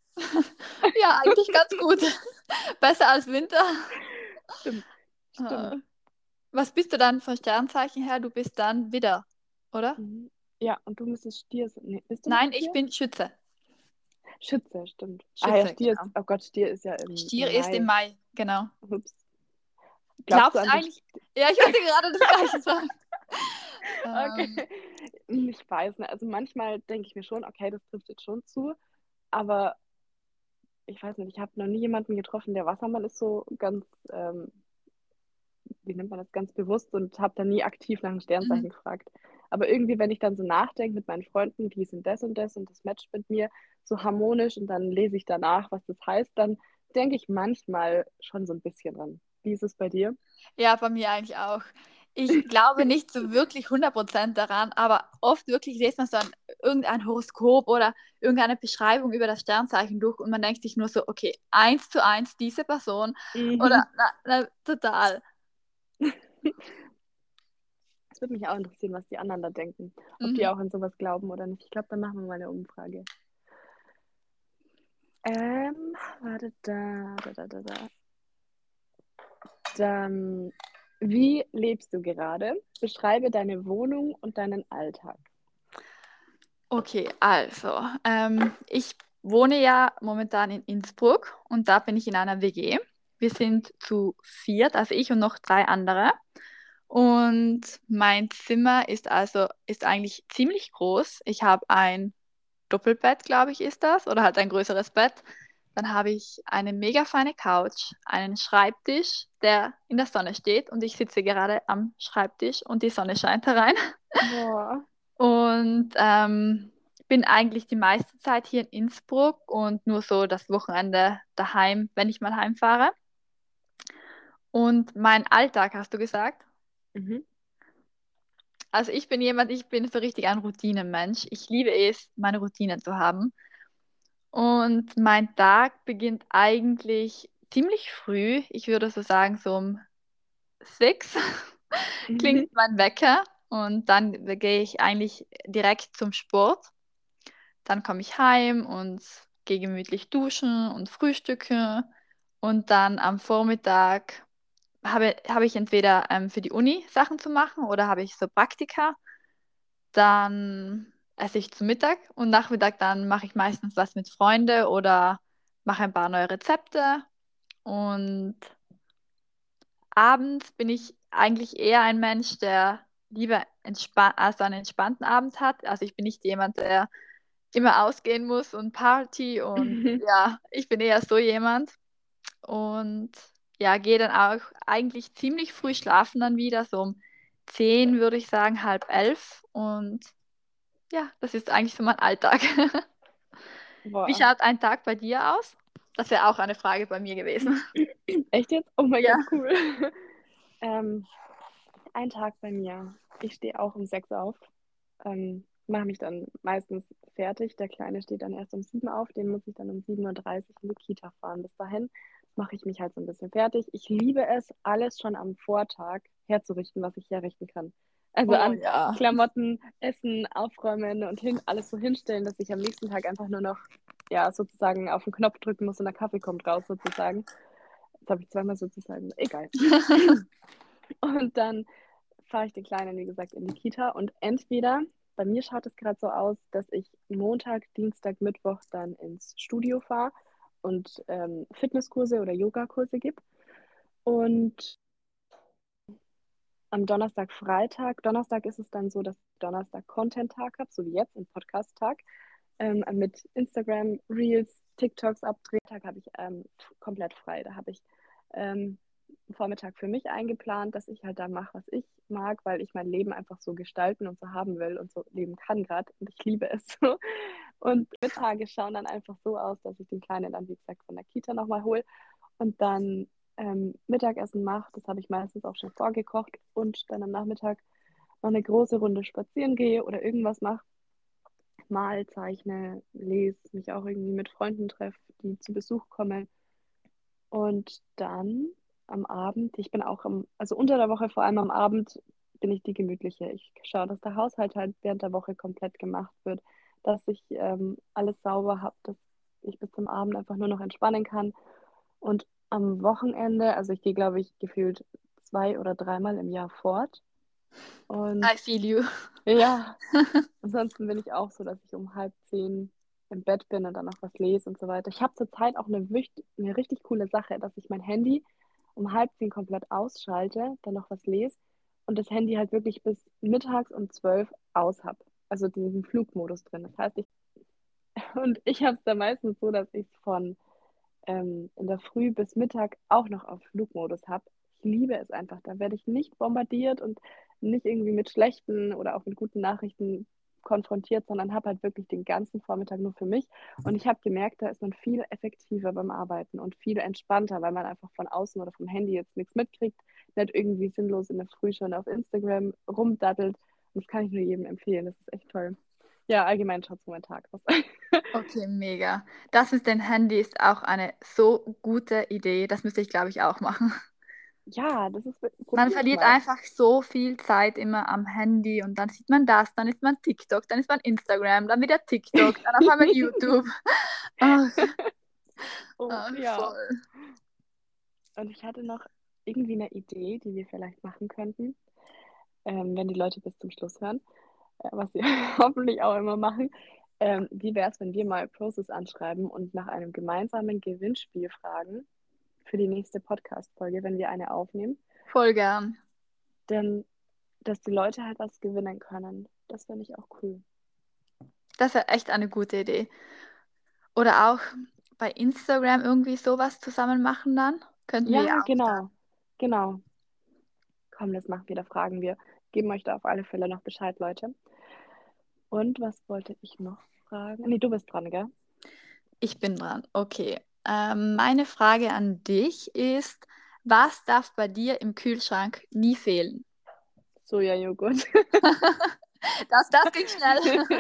Ja, eigentlich ganz gut. Besser als Winter. Stimmt, Äh, stimmt. Was bist du dann von Sternzeichen her? Du bist dann Widder, oder? Mhm. Ja, und du müsstest Stier sein. Nee, bist du nicht Nein, ich Stier? bin Schütze. Schütze, stimmt. Ah ja, Schütze, Stier ist, genau. oh Gott, Stier ist ja im Stier ist im Mai. Mai, genau. Ups. Glaubst du Glaubst an du den eigentlich? Ja, ich wollte gerade das Gleiche sagen. Okay. Ähm, Ich weiß nicht. Also manchmal denke ich mir schon, okay, das trifft jetzt schon zu. Aber ich weiß nicht, ich habe noch nie jemanden getroffen, der Wassermann ist so ganz, wie nennt man das, ganz bewusst und habe dann nie aktiv nach einem mhm. Sternzeichen gefragt. Aber irgendwie, wenn ich dann so nachdenke mit meinen Freunden, die sind das und das matcht mit mir so harmonisch und dann lese ich danach, was das heißt, dann denke ich manchmal schon so ein bisschen dran. Wie ist es bei dir? Ja, bei mir eigentlich auch. Ich glaube nicht so wirklich 100% daran, aber oft wirklich liest man so irgendein Horoskop oder irgendeine Beschreibung über das Sternzeichen durch und man denkt sich nur so, okay, eins zu eins diese Person oder Mhm. total. Es würde mich auch interessieren, was die anderen da denken. Ob die Mhm. auch an sowas glauben oder nicht. Ich glaube, dann machen wir mal eine Umfrage. Warte, da. Dann, wie lebst du gerade? Beschreibe deine Wohnung und deinen Alltag. Okay, also, ich wohne ja momentan in Innsbruck und da bin ich in einer WG. Wir sind zu viert, also ich und noch drei andere. Und mein Zimmer ist eigentlich ziemlich groß. Ich habe ein Doppelbett, glaube ich, ist das, oder halt ein größeres Bett. Dann habe ich eine mega feine Couch, einen Schreibtisch, der in der Sonne steht und ich sitze gerade am Schreibtisch und die Sonne scheint herein. Boah. Und bin eigentlich die meiste Zeit hier in Innsbruck und nur so das Wochenende daheim, wenn ich mal heimfahre. Und mein Alltag, hast du gesagt? Mhm. Also ich bin so richtig ein Routinenmensch. Ich liebe es, meine Routine zu haben. Und mein Tag beginnt eigentlich ziemlich früh. Ich würde so sagen, so um 6 klingt Mhm. mein Wecker und dann gehe ich eigentlich direkt zum Sport. Dann komme ich heim und gehe gemütlich duschen und frühstücke. Und dann am Vormittag habe ich entweder für die Uni Sachen zu machen oder habe ich so Praktika. Dann esse ich zu Mittag und Nachmittag dann mache ich meistens was mit Freunden oder mache ein paar neue Rezepte. Und abends bin ich eigentlich eher ein Mensch, der lieber also einen entspannten Abend hat. Also ich bin nicht jemand, der immer ausgehen muss und Party und Mhm. ja, ich bin eher so jemand. Und ja, gehe dann auch eigentlich ziemlich früh schlafen dann wieder, so um 10 würde ich sagen, halb 11. Und ja, das ist eigentlich so mein Alltag. Wie Boah. schaut ein Tag bei dir aus? Das wäre auch eine Frage bei mir gewesen. Echt jetzt? Oh mein Ja. Gott, cool. Ähm, ein Tag bei mir. Ich stehe auch um 6 auf. Mache mich dann meistens fertig. Der Kleine steht dann erst um 7 auf. Den muss ich dann um 7:30 Uhr in die Kita fahren. Bis dahin mache ich mich halt so ein bisschen fertig. Ich liebe es, alles schon am Vortag herzurichten, was ich herrichten kann. Also Oh an ja. Klamotten, Essen, Aufräumen und alles so hinstellen, dass ich am nächsten Tag einfach nur noch, ja, sozusagen auf den Knopf drücken muss und der Kaffee kommt raus, sozusagen. Jetzt habe ich zweimal sozusagen. Egal. Und dann fahre ich den Kleinen, wie gesagt, in die Kita und entweder, bei mir schaut es gerade so aus, dass ich Montag, Dienstag, Mittwoch dann ins Studio fahre und Fitnesskurse oder Yogakurse gebe. Und am Donnerstag, Freitag, Donnerstag ist es dann so, dass ich Donnerstag Content-Tag habe, so wie jetzt, ein Podcast-Tag, mit Instagram, Reels, TikToks abdrehen. Tag habe ich komplett frei. Da habe ich einen Vormittag für mich eingeplant, dass ich halt da mache, was ich mag, weil ich mein Leben einfach so gestalten und so haben will und so leben kann gerade. Und ich liebe es so. Und Mittage schauen dann einfach so aus, dass ich den Kleinen dann, wie gesagt, von der Kita nochmal hole und dann Mittagessen mache. Das habe ich meistens auch schon vorgekocht und dann am Nachmittag noch eine große Runde spazieren gehe oder irgendwas mache, mal zeichne, lese, mich auch irgendwie mit Freunden treffe, die zu Besuch kommen. Und dann am Abend, ich bin auch also unter der Woche, vor allem am Abend, bin ich die Gemütliche. Ich schaue, dass der Haushalt halt während der Woche komplett gemacht wird, dass ich alles sauber habe, dass ich bis zum Abend einfach nur noch entspannen kann. Und am Wochenende, also ich gehe, glaube ich, gefühlt 2 oder 3 Mal im Jahr fort. Und I feel you. ja, ansonsten bin ich auch so, dass ich um halb 10 im Bett bin und dann noch was lese und so weiter. Ich habe zurzeit auch eine richtig coole Sache, dass ich mein Handy um halb 10 komplett ausschalte, dann noch was lese und das Handy halt wirklich bis mittags um 12 aus habe. Also diesen Flugmodus drin. Das heißt, ich habe es da meistens so, dass ich es von in der Früh bis Mittag auch noch auf Flugmodus habe. Ich liebe es einfach. Da werde ich nicht bombardiert und nicht irgendwie mit schlechten oder auch mit guten Nachrichten konfrontiert, sondern habe halt wirklich den ganzen Vormittag nur für mich. Und ich habe gemerkt, da ist man viel effektiver beim Arbeiten und viel entspannter, weil man einfach von außen oder vom Handy jetzt nichts mitkriegt, nicht irgendwie sinnlos in der Früh schon auf Instagram rumdaddelt. Und das kann ich nur jedem empfehlen. Das ist echt toll. Ja, allgemein schaut so mein Tag aus. Okay, mega. Das mit dem Handy ist auch eine so gute Idee. Das müsste ich, glaube ich, auch machen. Ja, Man probier's verliert mal. einfach so viel Zeit immer am Handy und dann sieht man das, dann ist man TikTok, dann ist man Instagram, dann wieder TikTok, dann auf einmal YouTube. Ach, Oh, ach, ja. voll. Und ich hatte noch irgendwie eine Idee, die wir vielleicht machen könnten, wenn die Leute bis zum Schluss hören, was sie hoffentlich auch immer machen. Wie wäre es, wenn wir mal Process anschreiben und nach einem gemeinsamen Gewinnspiel fragen für die nächste Podcast-Folge, wenn wir eine aufnehmen? Voll gern. denn, dass die Leute halt was gewinnen können. Das finde ich auch cool. Das wäre echt eine gute Idee. Oder auch bei Instagram irgendwie sowas zusammen machen dann. Könnten wir ja Ja, auch da. genau. Genau. Komm, das machen wir, da fragen wir. Geben euch da auf alle Fälle noch Bescheid, Leute. Und was wollte ich noch fragen? Nee, du bist dran, gell? Ich bin dran. Okay. Meine Frage an dich ist, was darf bei dir im Kühlschrank nie fehlen? Sojajoghurt. Das ging schnell.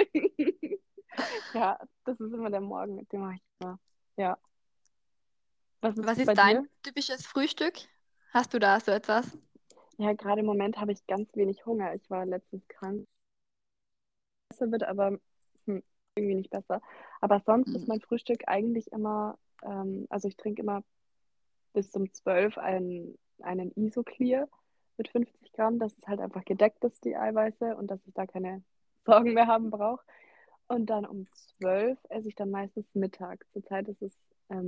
Ja, das ist immer der Morgen, den mache ich immer. Ja. Was ist Was ist bei dein dir? typisches Frühstück? Hast du da so etwas? Ja, gerade im Moment habe ich ganz wenig Hunger. Ich war letztens krank. Besser wird, aber irgendwie nicht besser. Aber sonst ist Mm. mein Frühstück eigentlich immer, also ich trinke immer bis um 12 einen Isoclear mit 50 Gramm, dass es halt einfach gedeckt ist, die Eiweiße, und dass ich da keine Sorgen mehr haben brauche. Und dann um 12 esse ich dann meistens Mittag. Zurzeit ist es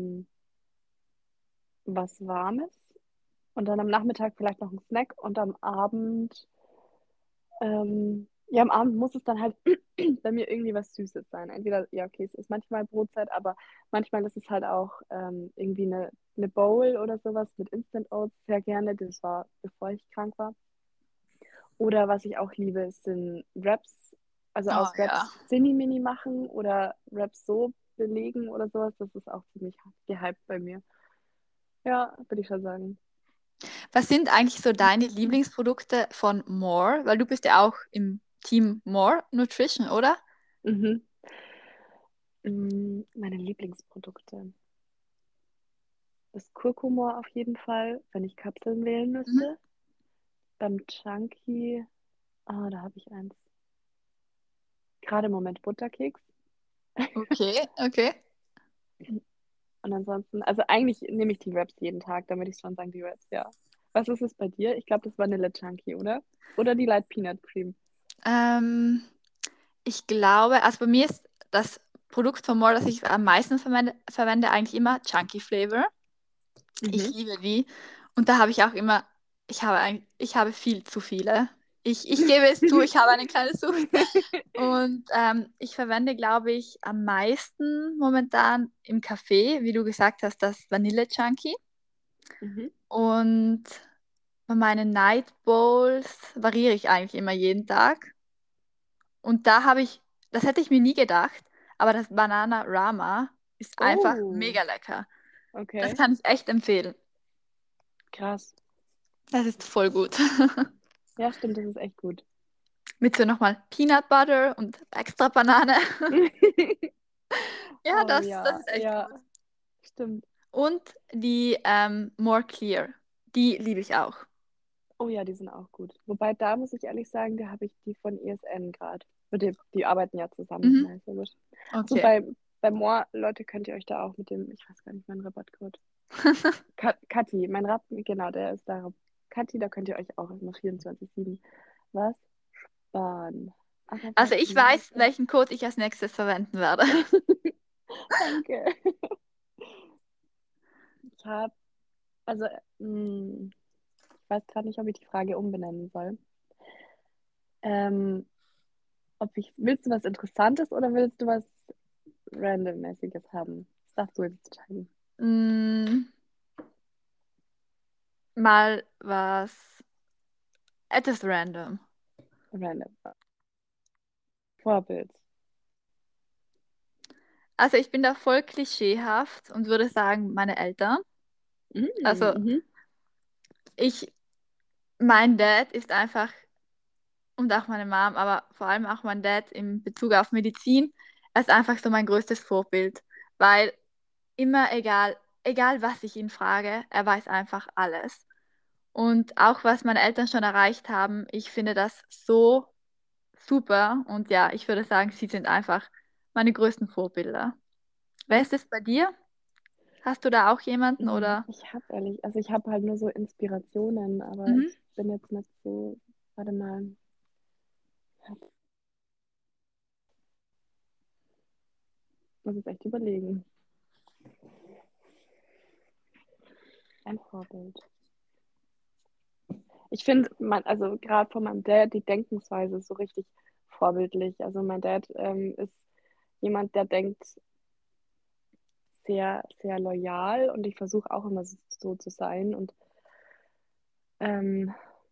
was Warmes. Und dann am Nachmittag vielleicht noch ein Snack und am Abend, ja, am Abend muss es dann halt bei mir irgendwie was Süßes sein. Entweder, ja, okay, es ist manchmal Brotzeit, aber manchmal ist es halt auch irgendwie eine Bowl oder sowas mit Instant Oats sehr gerne. Das war, bevor ich krank war. Oder was ich auch liebe, sind Wraps. Also Oh aus ja. Wraps Mini machen oder Wraps so belegen oder sowas. Das ist auch ziemlich gehypt bei mir. Ja, würde ich schon sagen. Was sind eigentlich so deine Lieblingsprodukte von More? Weil du bist ja auch im Team More Nutrition, oder? Mhm. Meine Lieblingsprodukte. Das Kurkuma auf jeden Fall, wenn ich Kapseln wählen Mhm. müsste. Beim Chunky, da habe ich eins. Gerade im Moment Butterkeks. Okay, okay. Und ansonsten, also eigentlich nehme ich die Wraps jeden Tag, damit ich schon sagen, die Wraps, ja. Was ist es bei dir? Ich glaube, das Vanille Chunky, oder? Oder die Light Peanut Cream. Ähm, Ich glaube, also bei mir ist das Produkt von More, das ich am meisten verwende eigentlich immer Chunky Flavor. Ich Mhm. liebe die. Und da habe ich auch immer, ich habe viel zu viele. Ich gebe es zu, ich habe eine kleine Sucht. Und ich verwende, glaube ich, am meisten momentan im Café, wie du gesagt hast, das Vanille Chunky. Mhm. Und bei meinen Night Bowls variiere ich eigentlich immer jeden Tag. Und da habe ich, das hätte ich mir nie gedacht, aber das Banana Rama ist einfach Oh, mega lecker. Das okay. kann ich echt empfehlen. Krass. Das ist voll gut. Ja, stimmt, das ist echt gut. Mit so nochmal Peanut Butter und extra Banane. Ja, Oh das ja, ist echt ja, gut. stimmt. Und die More Clear, die liebe ich auch. Oh ja, die sind auch gut. Wobei, da muss ich ehrlich sagen, da habe ich die von ESN gerade. Die arbeiten ja zusammen. Mhm. Na, ist ja wurscht. Und Okay. bei More, Leute, könnt ihr euch da auch mit dem, ich weiß gar nicht, meinen Rabattcode. Kathi, mein Rabatt, genau, der ist da. Kathi, da könnt ihr euch auch immer 24/7 was sparen. Aber Also was ich weiß, Leute. welchen Code ich als nächstes verwenden werde. Danke. Ich habe, also, ich weiß gerade nicht, ob ich die Frage umbenennen soll. Ähm, willst du was Interessantes oder willst du was Randommäßiges haben? Das darfst du jetzt entscheiden. Mm, mal was etwas random. Random. Vorbild. Also ich bin da voll klischeehaft und würde sagen, meine Eltern. Also Mhm. ich, mein Dad ist einfach, und auch meine Mom, aber vor allem auch mein Dad in Bezug auf Medizin, er ist einfach so mein größtes Vorbild, weil immer egal was ich ihn frage, er weiß einfach alles. Und auch was meine Eltern schon erreicht haben, ich finde das so super. Und ja, ich würde sagen, sie sind einfach meine größten Vorbilder. Wer ist es bei dir? Hast du da auch jemanden oder? Ich habe ehrlich, also ich habe halt nur so Inspirationen, aber Mhm. ich bin jetzt nicht so, warte mal, muss jetzt echt überlegen. Ein Vorbild. Ich finde, also gerade von meinem Dad, die Denkensweise ist so richtig vorbildlich. Also mein Dad ist jemand, der denkt sehr, sehr loyal und ich versuche auch immer so zu sein. Und ähm,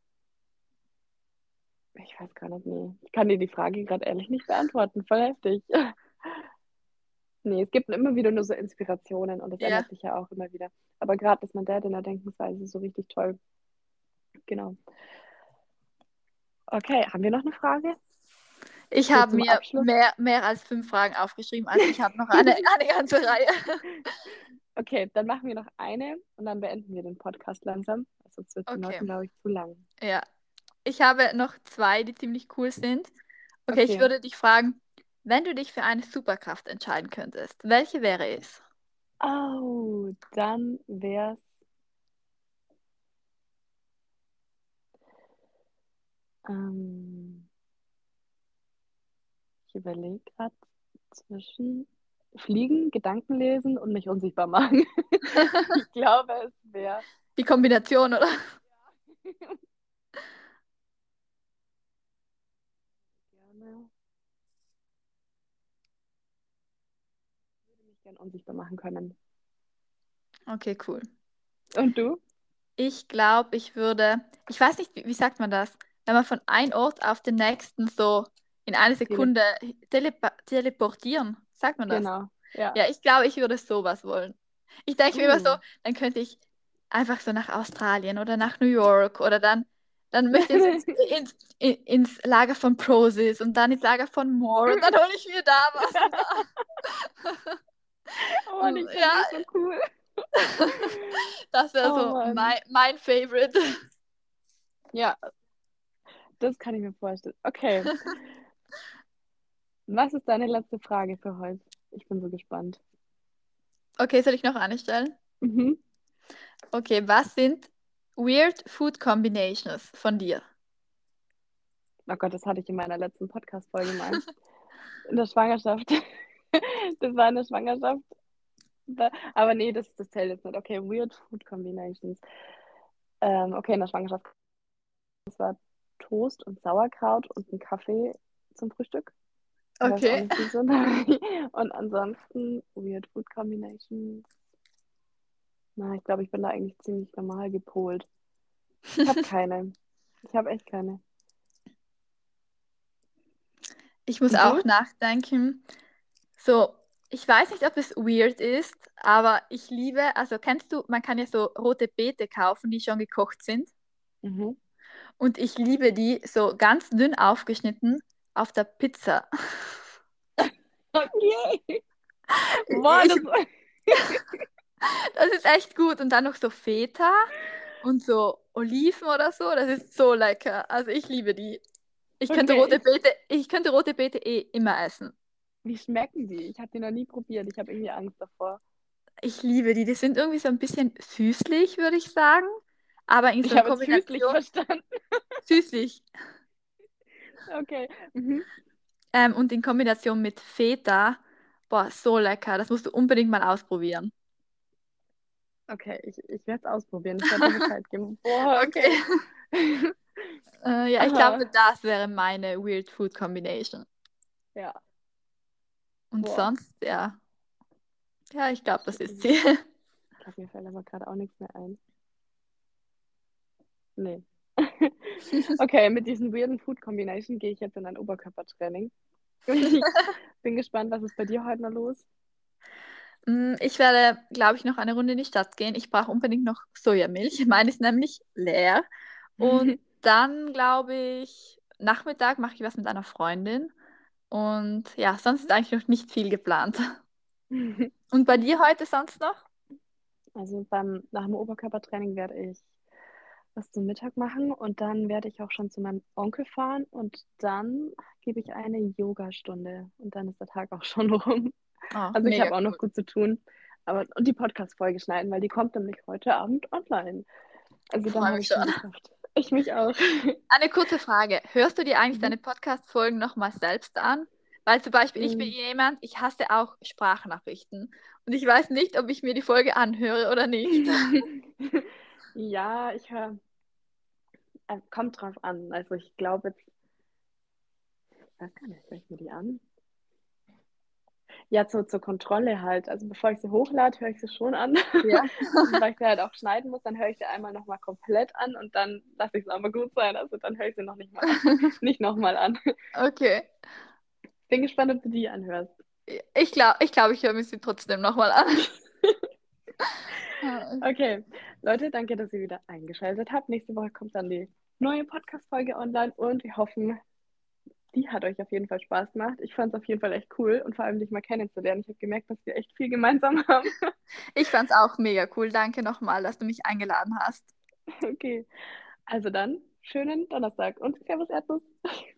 ich weiß gar nicht, nee. Ich kann dir die Frage gerade ehrlich nicht beantworten. Voll heftig. Nee, es gibt immer wieder nur so Inspirationen und das Ja. ändert sich ja auch immer wieder. Aber gerade ist mein Dad in der Denkensweise so richtig toll. Genau. Okay, haben wir noch eine Frage? Ich So habe zum mir Abschluss? mehr als 5 Fragen aufgeschrieben, also ich habe noch eine ganze Reihe. Okay, dann machen wir noch eine und dann beenden wir den Podcast langsam. Sonst wird es den Okay, Leuten, glaube ich, zu lang. ja. Ich habe noch zwei, die ziemlich cool sind. Okay, ich Okay. würde dich fragen, wenn du dich für eine Superkraft entscheiden könntest, welche wäre es? Oh, dann wär's. Ähm, Ich überlege gerade zwischen Fliegen, Gedanken lesen und mich unsichtbar machen. Ich glaube, es wäre. Die Kombination, oder? Gerne. Würde mich gerne unsichtbar machen können. Okay, cool. Und du? Ich glaube, ich weiß nicht, wie sagt man das? Wenn man von einem Ort auf den nächsten so in einer Tele Sekunde teleportieren, sagt man das? genau, ja. Ja, ich glaube, ich würde sowas wollen. Ich denke mir immer so, Uh. dann könnte ich einfach so nach Australien oder nach New York oder dann möchte ich ins Lager von Prozis und dann ins Lager von Moore und dann hole ich mir da was und da. Oh Mann, ich finde Ja, das so cool. das wäre Oh so Mann. mein Favorite. Ja, das kann ich mir vorstellen. Okay, was ist deine letzte Frage für heute? Ich bin so gespannt. Okay, soll ich noch eine stellen? Mhm. Okay, was sind Weird Food Combinations von dir? Oh Gott, das hatte ich in meiner letzten Podcast-Folge mal. In der Schwangerschaft. Das war in der Schwangerschaft. Aber nee, das zählt jetzt nicht. Okay, Weird Food Combinations. Okay, in der Schwangerschaft. Das war Toast und Sauerkraut und ein Kaffee zum Frühstück. Ich weiß auch Okay. nicht wieso. Und ansonsten Weird Food Combinations. Na, ich glaube, ich bin da eigentlich ziemlich normal gepolt. Ich habe keine. Ich habe echt keine. Ich muss Und auch du? nachdenken. So, ich weiß nicht, ob es weird ist, aber ich liebe, also kennst du, man kann ja so rote Beete kaufen, die schon gekocht sind. Mhm. Und ich liebe die so ganz dünn aufgeschnitten auf der Pizza. Okay. Boah, Ich, das ist echt gut. Und dann noch so Feta und so Oliven oder so. Das ist so lecker. Also ich liebe die. okay, Ich könnte rote Beete eh immer essen. wie schmecken die? Ich habe die noch nie probiert. Ich habe irgendwie Angst davor. Ich liebe die. Die sind irgendwie so ein bisschen süßlich, würde ich sagen. Aber in so Ich einer habe jetzt süßlich Kombination verstanden. süßlich. Okay. Mhm. Und in Kombination mit Feta. Boah, so lecker. Das musst du unbedingt mal ausprobieren. Okay, ich werde es ausprobieren. Ich werde dir Bescheid geben. Boah, Okay. okay. Ja, ich glaube, Aha. das wäre meine Weird Food Combination. Ja, Und boah. sonst, ja. Ja, ich glaube, das ist Ich sie. glaube, mir fällt aber gerade auch nichts mehr ein. Nee. Okay, mit diesen weirden Food Combination gehe ich jetzt in ein Oberkörpertraining. Ich bin gespannt, was ist bei dir heute noch los? Ich werde, glaube ich, noch eine Runde in die Stadt gehen. Ich brauche unbedingt noch Sojamilch. Meine ist nämlich leer. Und dann, glaube ich, Nachmittag mache ich was mit einer Freundin. Und ja, sonst ist eigentlich noch nicht viel geplant. Und bei dir heute sonst noch? Also nach dem Oberkörpertraining werde ich was zum Mittag machen und dann werde ich auch schon zu meinem Onkel fahren und dann gebe ich eine Yogastunde und dann ist der Tag auch schon rum. Oh, Also ich mega habe auch noch cool. gut zu tun. Und die Podcast-Folge schneiden, weil die kommt nämlich heute Abend online. Also Ich dann freue habe mich ich schon. schon geschafft. Ich mich auch. Eine kurze Frage. Hörst du dir eigentlich Mhm. deine Podcast-Folgen nochmal selbst an? Weil zum Beispiel ich bin Mm. jemand, ich hasse auch Sprachnachrichten. Und ich weiß nicht, ob ich mir die Folge anhöre oder nicht. Ja, ich höre kommt drauf an. Also ich glaube jetzt, ich weiß gar nicht, höre ich mir die an? Ja, zur Kontrolle halt. Also bevor ich sie hochlade, höre ich sie schon an. Ja. Und weil ich sie halt auch schneiden muss, dann höre ich sie einmal nochmal komplett an und dann lasse ich es aber gut sein. Also dann höre ich sie noch nicht mal an. Nicht nochmal an. Okay. Bin gespannt, ob du die anhörst. Ich höre mir sie trotzdem nochmal an. Okay, Leute, danke, dass ihr wieder eingeschaltet habt. Nächste Woche kommt dann die neue Podcast-Folge online und wir hoffen, die hat euch auf jeden Fall Spaß gemacht. Ich fand es auf jeden Fall echt cool und vor allem dich mal kennenzulernen. Ich habe gemerkt, dass wir echt viel gemeinsam haben. Ich fand es auch mega cool. Danke nochmal, dass du mich eingeladen hast. Okay, also dann, schönen Donnerstag und Servus Erdnuss.